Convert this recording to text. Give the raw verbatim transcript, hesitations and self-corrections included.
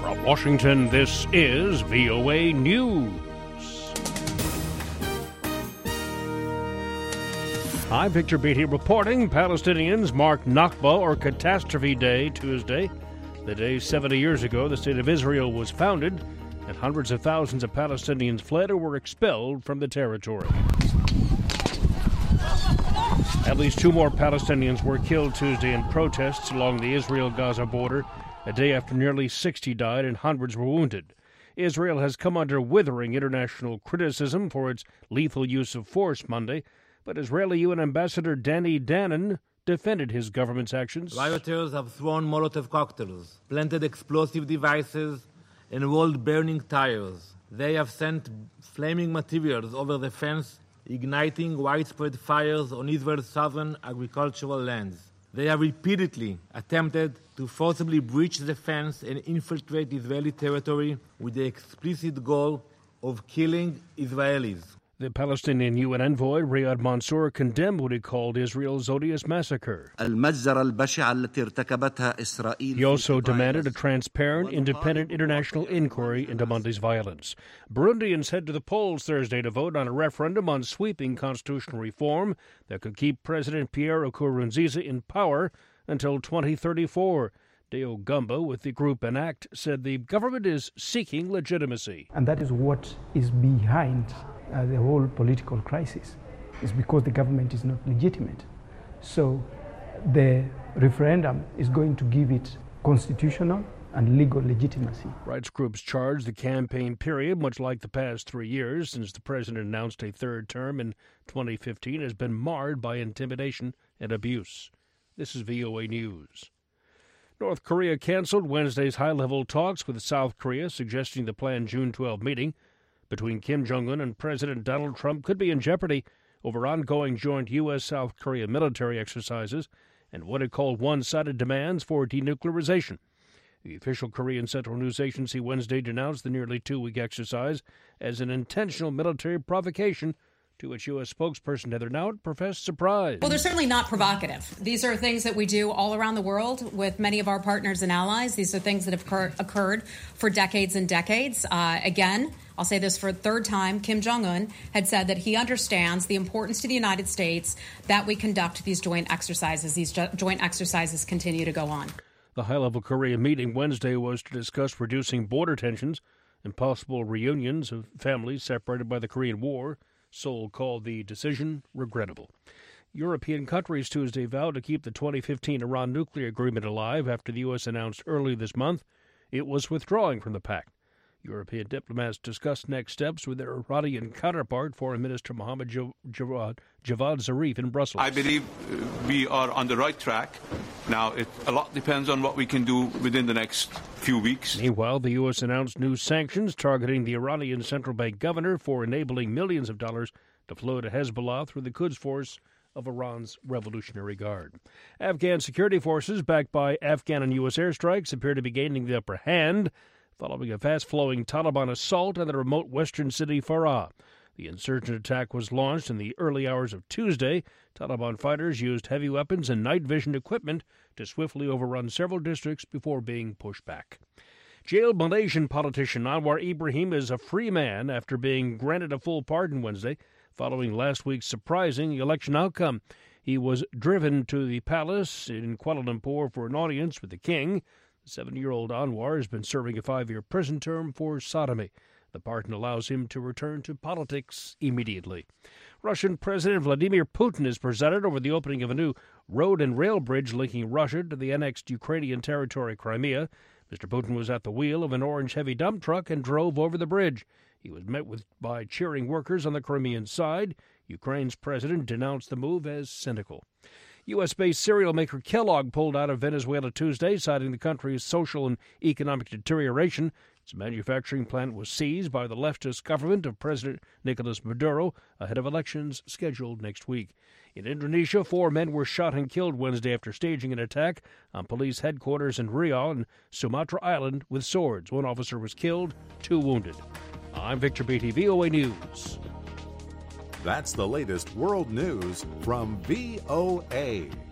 From Washington, this is V O A News. I'm Victor Beatty reporting. Palestinians mark Nakba, or Catastrophe Day, Tuesday. The day seventy years ago the State of Israel was founded, and hundreds of thousands of Palestinians fled or were expelled from the territory. At least two more Palestinians were killed Tuesday in protests along the Israel-Gaza border, a day after nearly sixty died and hundreds were wounded. Israel has come under withering international criticism for its lethal use of force Monday, but Israeli U N Ambassador Danny Danon defended his government's actions. Rioters have thrown Molotov cocktails, planted explosive devices, and rolled burning tires. They have sent flaming materials over the fence, igniting widespread fires on Israel's southern agricultural lands. They have repeatedly attempted to forcibly breach the fence and infiltrate Israeli territory with the explicit goal of killing Israelis. The Palestinian U N envoy, Riyad Mansour, condemned what he called Israel's odious massacre. He also demanded a transparent, independent international inquiry into Monday's violence. Burundians head to the polls Thursday to vote on a referendum on sweeping constitutional reform that could keep President Pierre Nkurunziza in power until twenty thirty-four. Deo Gumbo with the group Enact said the government is seeking legitimacy. And that is what is behind Uh, the whole political crisis, is because the government is not legitimate. So the referendum is going to give it constitutional and legal legitimacy. Rights groups charge the campaign period, much like the past three years since the president announced a third term in twenty fifteen, has been marred by intimidation and abuse. This is V O A News. North Korea canceled Wednesday's high-level talks with South Korea, suggesting the planned June twelfth meeting between Kim Jong-un and President Donald Trump could be in jeopardy over ongoing joint U S South Korea military exercises and what it called one-sided demands for denuclearization. The official Korean Central News Agency Wednesday denounced the nearly two-week exercise as an intentional military provocation, to which U S spokesperson Heather Nauert professed surprise. Well, they're certainly not provocative. These are things that we do all around the world with many of our partners and allies. These are things that have occur- occurred for decades and decades. Uh, again, I'll say this for a third time, Kim Jong-un had said that he understands the importance to the United States that we conduct these joint exercises. These jo- joint exercises continue to go on. The high-level Korean meeting Wednesday was to discuss reducing border tensions and possible reunions of families separated by the Korean War. Seoul called the decision regrettable. European countries Tuesday vowed to keep the twenty fifteen Iran nuclear agreement alive after the U S announced early this month it was withdrawing from the pact. European diplomats discussed next steps with their Iranian counterpart, Foreign Minister Mohammad Javad Zarif in Brussels. I believe we are on the right track. Now, it, a lot depends on what we can do within the next few weeks. Meanwhile, the U S announced new sanctions targeting the Iranian central bank governor for enabling millions of dollars to flow to Hezbollah through the Quds Force of Iran's Revolutionary Guard. Afghan security forces, backed by Afghan and U S airstrikes, appear to be gaining the upper hand following a fast-flowing Taliban assault on the remote western city Farah. The insurgent attack was launched in the early hours of Tuesday. Taliban fighters used heavy weapons and night vision equipment to swiftly overrun several districts before being pushed back. Jailed Malaysian politician Anwar Ibrahim is a free man after being granted a full pardon Wednesday following last week's surprising election outcome. He was driven to the palace in Kuala Lumpur for an audience with the king. The seventy-year-old Anwar has been serving a five-year prison term for sodomy. The pardon allows him to return to politics immediately. Russian President Vladimir Putin is presided over the opening of a new road and rail bridge linking Russia to the annexed Ukrainian territory Crimea. Mister Putin was at the wheel of an orange heavy dump truck and drove over the bridge. He was met with by cheering workers on the Crimean side. Ukraine's president denounced the move as cynical. U S-based cereal maker Kellogg pulled out of Venezuela Tuesday, citing the country's social and economic deterioration. Its manufacturing plant was seized by the leftist government of President Nicolas Maduro ahead of elections scheduled next week. In Indonesia, four men were shot and killed Wednesday after staging an attack on police headquarters in Riau and Sumatra Island with swords. One officer was killed, two wounded. I'm Victor Beatty, V O A News. That's the latest world news from V O A.